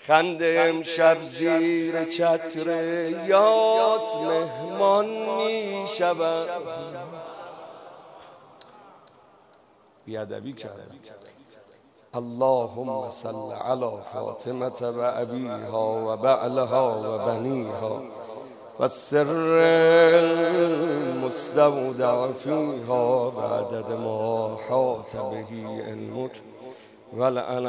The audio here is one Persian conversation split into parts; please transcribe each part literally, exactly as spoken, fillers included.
خنده امشب زیر چتر یاس مهمان می شود. بیادبی کردم. اللهم صل علی فاطمه و ابیها و بعلها و بنیها و السر المستودع فیها بعدد ما حاط به علمک ولعن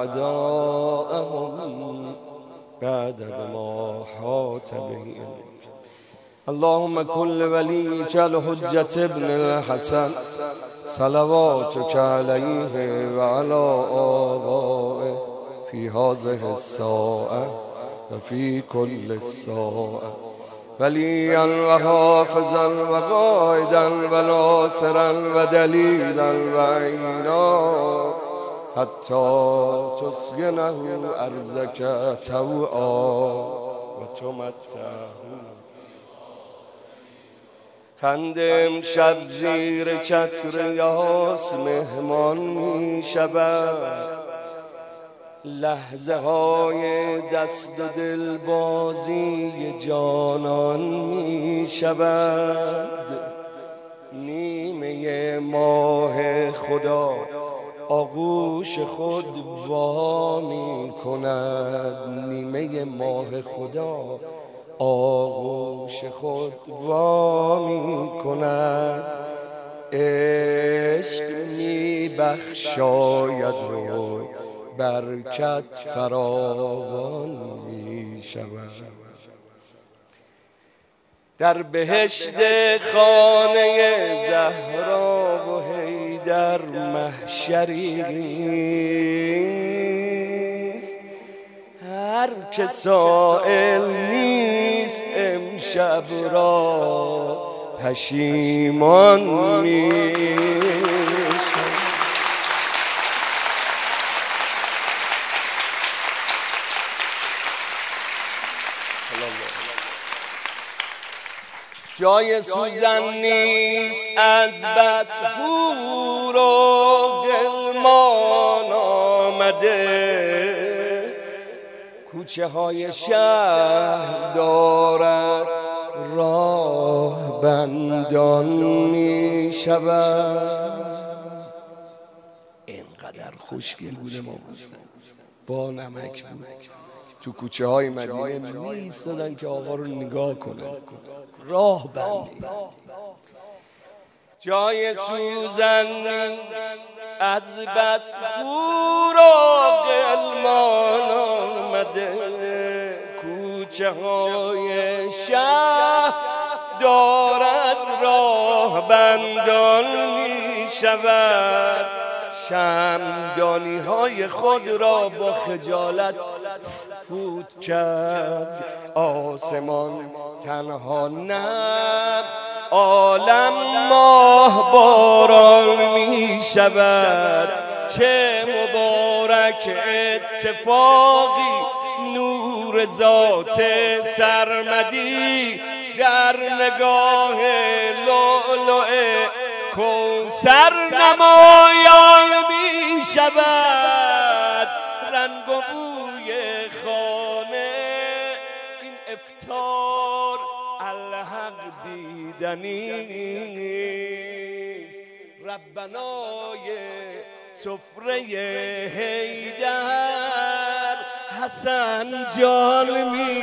اعداءهم بعدد ما حاط به علمک. اللهم كل وليك الحجة ابن الحسن صلواتك عليه وعلى آبائه في هذه الساعة وفي كل الساعة وليا وحافظا وقائدا وناصرا ودليلا وعينا حتى تسكنه أرضك طوعا وتمتعه. خنده امشب زیر چتر یاس مهمان می شود. لحظه های دست و دل بازی جانان می شود. نیمه ماه خدا آغوش خود وا می کند. نیمه ماه خدا آغوش خود وا می کند. عشق می بخشاید و برکت فراوان می شود. در بهشت خانه زهرا و حیدر محشری نیست. هر که سائل نیست امشب را پشیمان می شود. جای سوزن نیست از بس حور و غلمان آمده. کوچه های شهر دارد راه بندان می شود. اینقدر خوشگل بوده ما با نمک بود. تو کوچه های مدینه می ایستادن که آقا رو نگاه کنن. راه بندی جای سوزن نیست از بس حور و غلمان آمده. کوچه های شهر دارد راه بندان می شود. شمعدانی های خود را با خجالت فوت کرد. آسمان تنها نه عالم ماه باران می شود. چه مبارک اتفاقی نور ذات سرمدی در نگاه لؤلؤ کوثر نمایان می شود. رنگ و بوی خانه این افطار الحق دیدنیست. ربنای سفره حیدر حسن جان می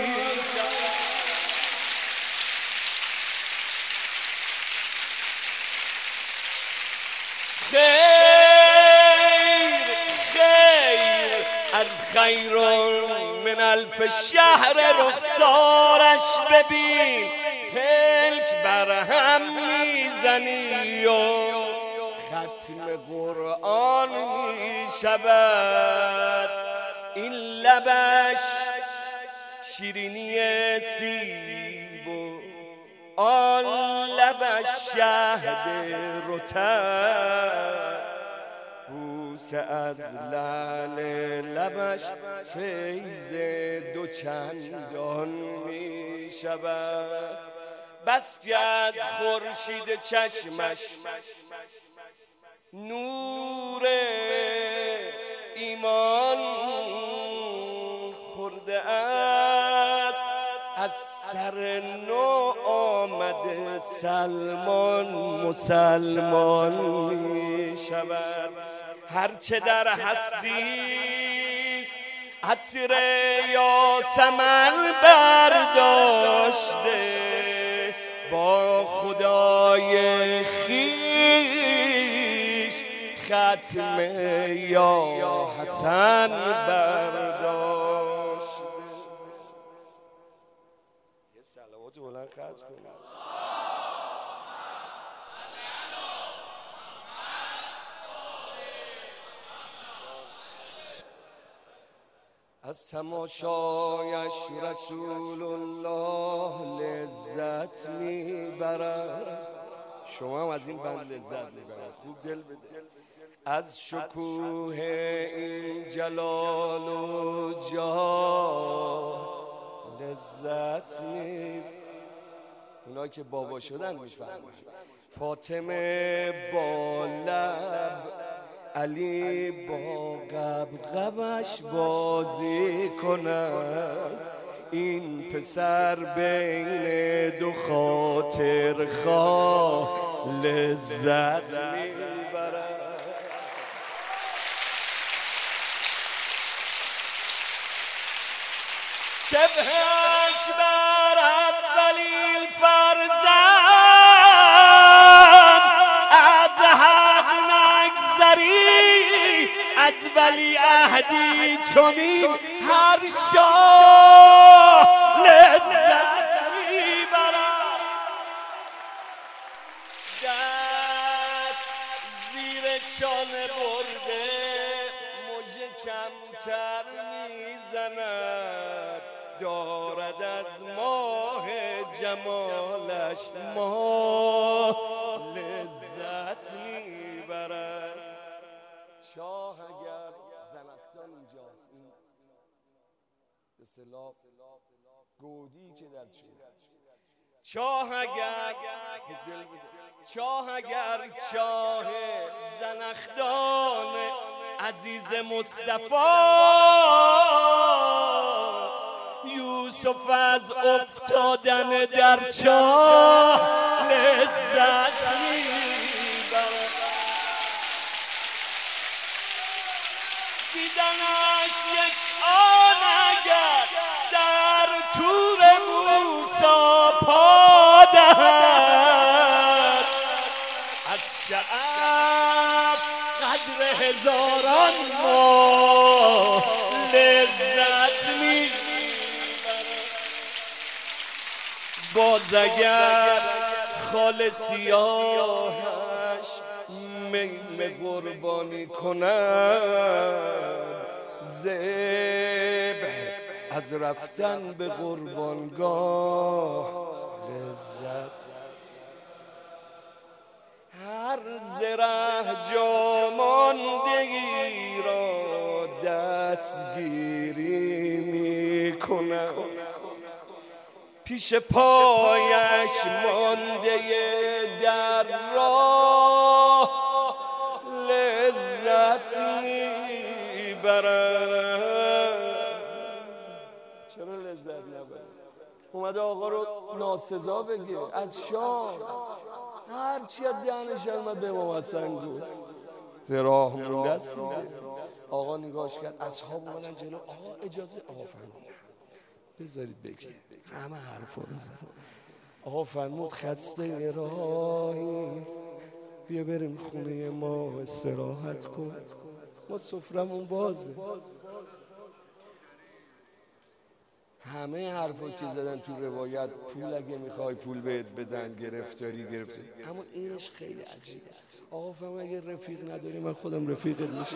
خیر خیر از خیر من الف شهر رخسارش ببین. پلک برهم میزنی و ختم قرآن می شود. این لبش شیرینی سیب و آن لبش شهد رطب. بوسه از لعل لبش فیض دو چندان می شود. بس که از خورشید چشمش نور ایمان خورده است، از سر نو آمده سلمان مسلمان می شود. هرچه در هستیست عطر یاسمن برداشته، با خدای خویش ختم یا حسن برداشته. یه صلوات بلند خرج کنید. از تماشایش رسول الله لذت میبرد. شما هم از این بند لذت میبرد. خوب دل بده. از شکوه این جلال و جاه لذت میبرد. اونا که بابا شدن میفهمن. فاطمه با لب، علی با قبقبش بازی کند. این پسر بین دو خاطر خواه لذت میبرد. شبه اکبر اولین فرزند، از حق نگذری از ولی عهدی چنین هر شاه لذت میبرد. دست زیر چانه برده مژه کمتر میزند، دارد از ماه جمالش ماه لذت میبرد. شاه اگر زنخدان اینجاست، این به اصطلاح گودی که در چوب است، شاه اگر شاه اگر چاه زنخدان عزیز مصطفی، یوسف از افتادن در چاه لذت میبرد. دیدنش یک آن اگر در تور موسی پا دهد، از شعب قدر هزاران ماه لذت میبرد. باز اگر خال سیاهش میل قربانی کند، ذبح از رفتن به قربانگاه لذت. هر زره جا ماندگی را دستگیری میکند، پیش پایش مانده در راه لذت میبرد. چرا لذت نبرد؟ اومده آقا رو ناسزا بگه از شام، هرچی از دهنش اومد به امام حسن گفت. زراح مونده است. آقا نگاش کرد، اصحاب اومدن جلو. آقا اجازه، آقا فرمود بذارید بگه. همه حرفا رو زد. آقا فرمود خسته راهی، بیا بریم خونه ما استراحت کن، ما سفرمون بازه. همه حرفا که زدن تو روایت، پول اگه میخوای پول بهت بدن، گرفتاری گرفتاری، اما اینش خیلی عجیبه. آقا فرمود اگه رفیق نداری من خودم رفیقت میشم.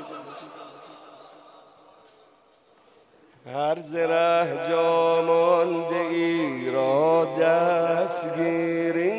هر زره جا مانده ای را دستگیری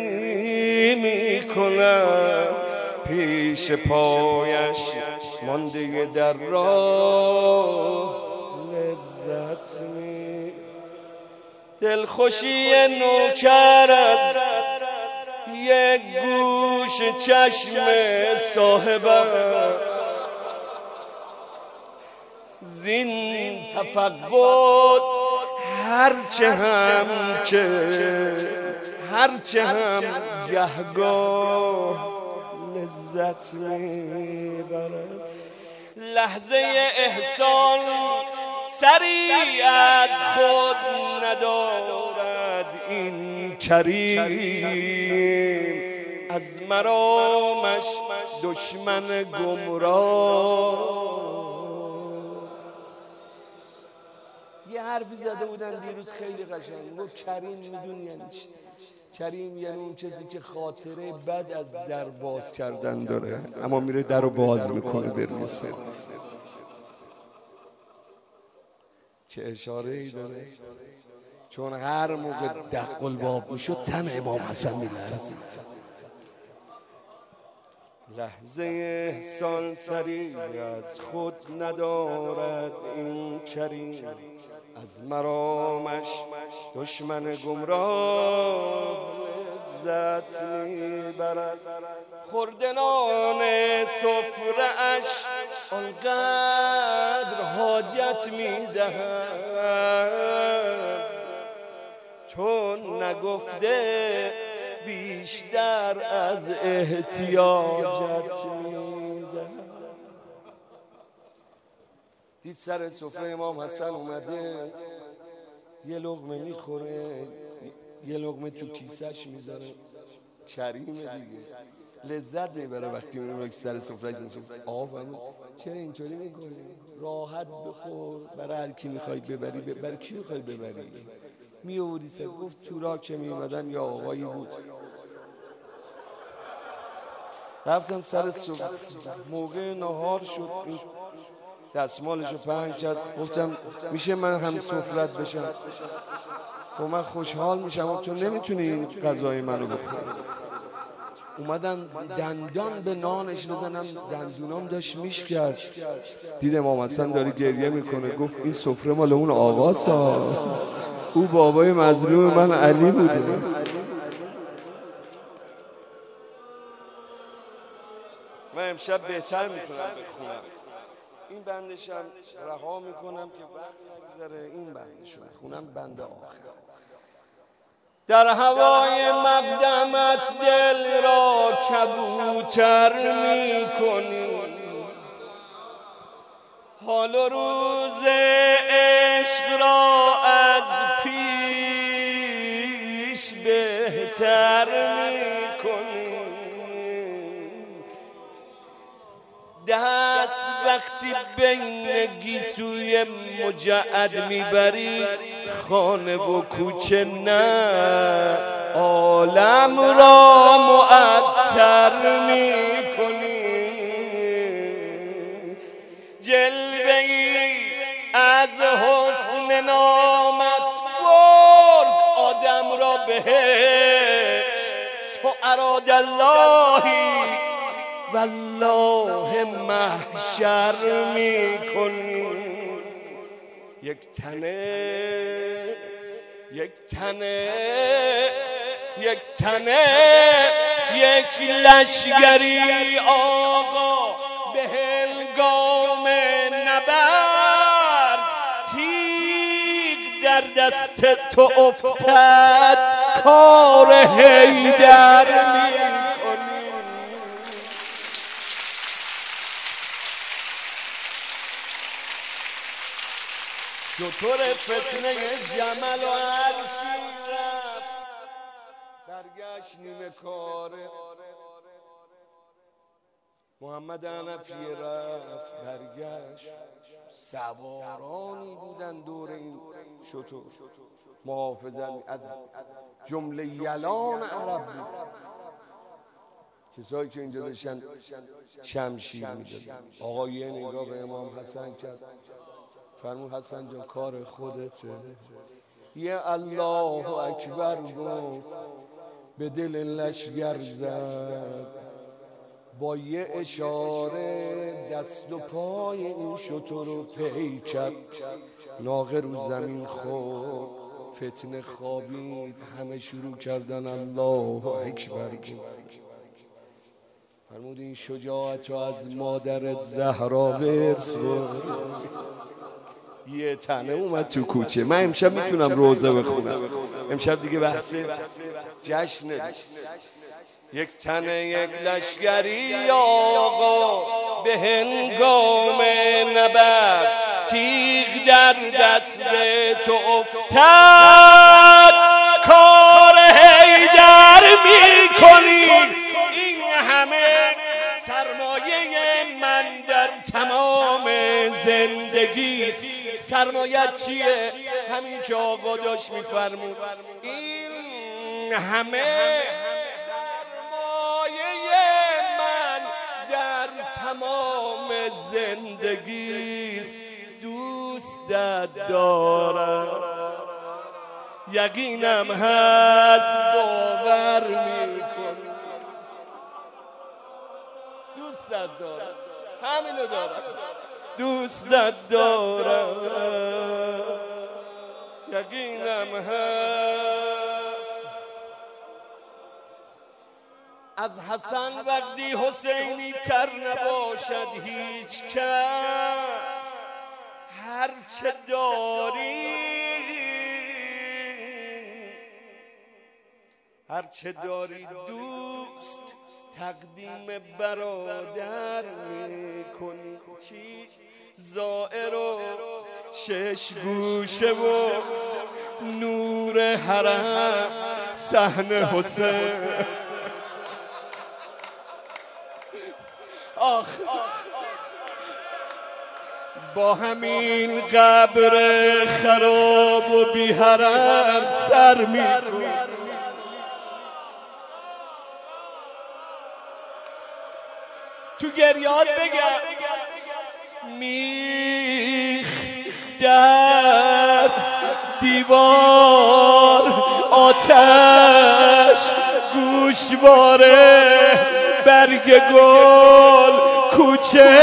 میکنم، پیش پایش مانده در راه لذت می. دلخوشی نوکرت یک گوش چشم صاحب است، زین تفقد هرچه هم که هرچه هم گهگاه لذت میبرد. لحظه احسان سری از خود ندارد این کریم، از مرامش دشمن گمراه. یه حرفی زده بودن دیروز خیلی قشنگ، گفت کریم میدونی یعنی چی؟ کریم یعنی اون کسی که خاطره بد از در باز کردن داره اما میره در رو باز میکنه برمیسه. چه اشاره ای داره؟ چون هر موقع دق الباب میشد تن امام حسن میلرزید. لحظه احسان سری از خود ندارد این کریم، از مرامش دشمن گمراه لذت میبرد. خوردنان سفره اش آنقدر حاجت میدهد، تو نگفته بیشتر از احتیاجت میدهد. دید سر سفره امام حسن اومده یه لقمه میخوره، یه لقمه تو کیسش میذاره، کریمه دیگه، لذت میبره وقتی اون سر سفرهش میشه. آفرین، چرا اینطوری میکنی؟ راحت بخور، برای هر کی میخوای ببری، برای کی میخوای ببری؟ میوردی سر. گفت تو را که میمدن یا آقایی بود، رفتم سر صبح موقع نهار شد، دستمالشو پهن کرد، گفتم میشه من هم سفرت بشم؟ و من خوشحال میشم و تو نمیتونی این غذای منو بخوری. اومدن دندان به نانش بزنم، دندونام داشت میشکست. دید امام حسن داره گریه میکنه، گفت این سفره مال اون آقاسا، او بابای مظلوم من علی بوده. من امشب بهتر میتونم بخونم، این بندشم رها میکنم که وقت نگذره، این بندشو بخونم، بند آخر. در هوای مقدمت دل را کبوتر میکنی، حال و روز عشق را از پیش بهتر میکنی. دست وقتی بین گیسوی مجعد میبری، خانه و کوچه نه عالم را معطر میکنی. جلوه‌ای از حسن نامت برد آدم را بهش، تو اراد اللهی والله محشر میکنی. یک تنه یک تنه یک تنه یک لشگری آقا به هنگام نبرد، تیغ در دست تو افتد کار حیدر میکنی. شطور فتنه جمل و هرچی رفت برگشت نیمه کاره. محمد حنفی رفت برگشت، سوارانی بودن دور این شطور محافظن، از جمله یلان عرب بود، کسایی که اینجا داشتن شمشیر می‌زدن. آقا یه نگاه به امام حسن کرد، فرمود حسن جان کار خودته. یه الله اکبر گفت، به دل لشگر زد، با یه اشاره دست و پای این شتر رو پی کرد. ناقه رو زمین خورد، فتنه خوابید، همه شروع کردن الله اکبر گفت. فرمود این شجاعت رو از مادرت زهرا برس بود. یه تنه اومد تو کوچه. من امشب میتونم روزه بخونم، امشب دیگه بحث جشن نیست. یک تنه یک لشگری آقا به هنگام نبرد، تیغ در دست تو افتاد، کار حیدر میکنی. این همه سرمایه من در تمام زندگی. سرمایه چیه؟ همین که آقا داشت میفرمود. این همه تمام زندگیست، دوستت دارم، یقینم هست باور میکنم. دوستت دارم، همینو دارم، دوستت دارم، یقینم هست. از حسن وقتی حسینی تر نباشد هیچ کس، هر چه داری هر چه داری دوست تقدیم برادر میکنی. چی؟ زائر و شش گوشه و نور حرم صحن حسین. آخ با همین قبر خراب و بی حرم سر می‌کنی. تو گریات بگم میخ در دیوار آتش گوشواره برگ گل کوچه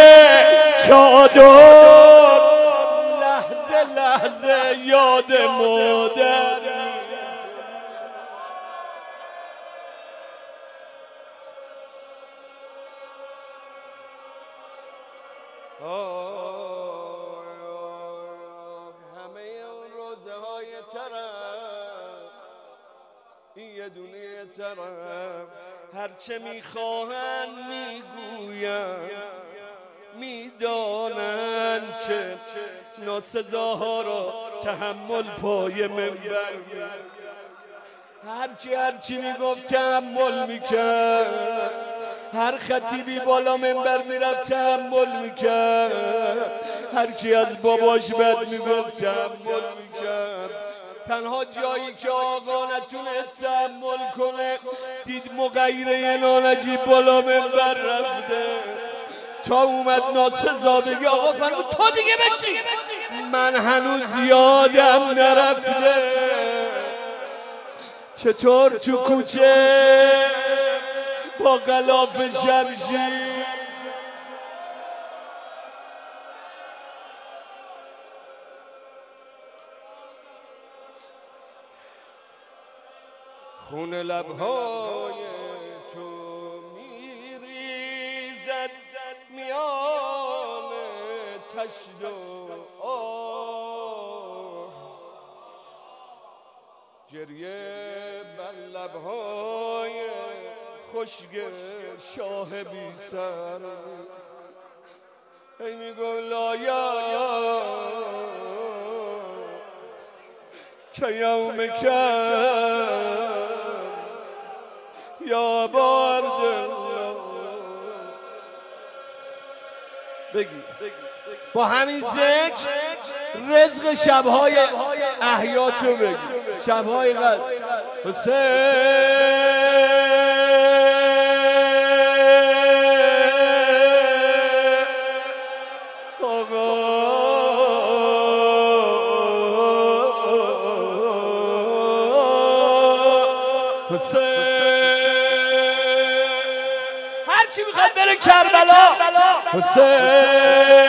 چادر لحظه لحظه یاد مادر. همه اون روزه های طرف، این یه دونه طرف، هرچه میخواهن میگوین، میدانن که ناسزاها را تحمل پای منبر. هرکی هرچی میگفت تحمل میکرد، هر خطیبی بالا منبر میرفت تحمل میکرد، هرکی از باباش بد میگفت تحمل میکرد. تنها جایی که آقا نتونست تحمل کنه، دید مغیره نانجیب بالا منبر رفته، تا اومد ناسزا بگه آقا فرمود تو دیگه بشی، من هنوز یادم نرفته چطور تو کوچه با غلاف شمشیر خون لبهای تو میریزد میان تشت و آه، گریه بر لبهای خشک شاه بی سر. ای میگم لایا که یوم کم یا با عبدالله. بگی با همین ذکر رزق شبهای احیاتو بگی، شبهای قدر. حسین هر چی میخواد بره کربلا. حسین